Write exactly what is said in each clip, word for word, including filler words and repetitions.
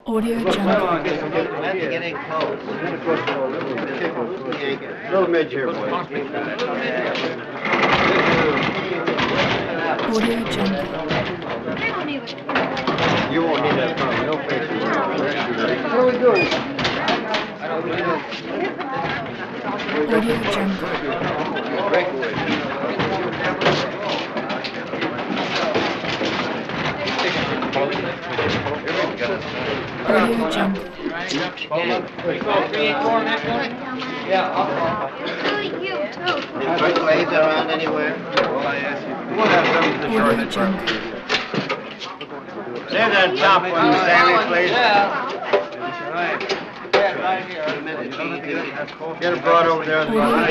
Audio Come Jungle. on, get, get, get, get in close. Little midge here, boys. Audio Jungle. You won't need that phone. No faces. What are we doing? Audio Jungle. Breakaway. Audio Jungle. Breakaways around anywhere? We'll have some of the Audio short Jungle. There's that top one, Sammy, please. Get it brought over there. Audio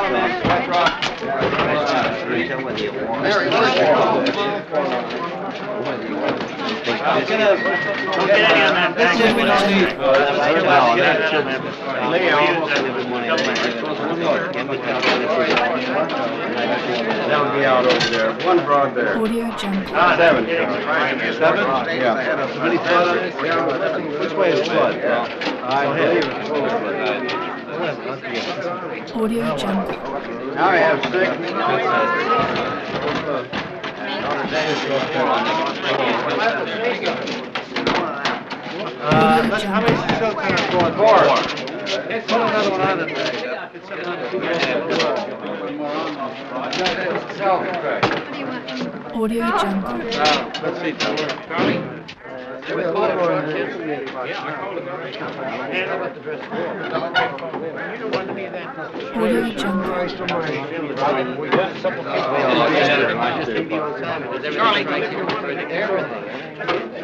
Don't get any on that back. We don't need. That'll be out over there. One broad there. Audio Jungle. Seven. Seven? Yeah. Which way is flood? I believe it's Audio Jungle. Now we have six. Uh, let's- how many silk cutters going? Four. Put another one on it. Audio Jungle. Let's see. Charlie? Audio Jungle. Charlie, everything.